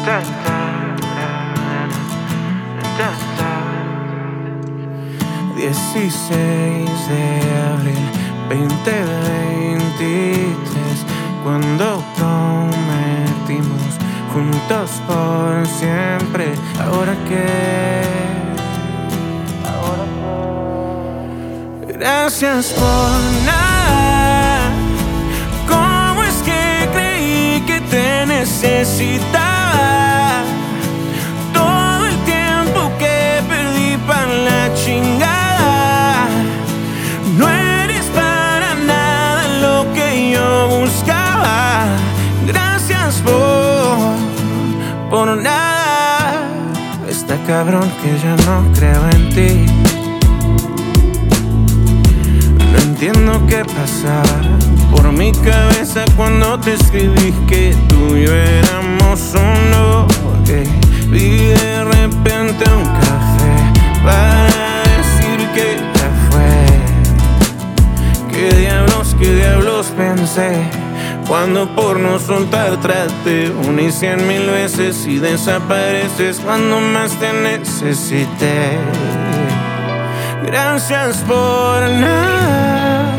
16 de abril 2023, cuando prometimos juntos por siempre. ¿Ahora qué? Gracias por nada. ¿Cómo es que creí que te necesitaba? Todo el tiempo que perdí para la chingada. No eres para nada lo que yo buscaba. Gracias por nada. Está cabrón que ya no creo en ti. No entiendo qué pasa por mi cabeza cuando te escribí que tú y yo éramos uno. Vi de repente un café para decir que ya fue. ¿Qué diablos pensé cuando por no soltar traté 1 y 100,000 veces y desapareces cuando más te necesité? Gracias por nada.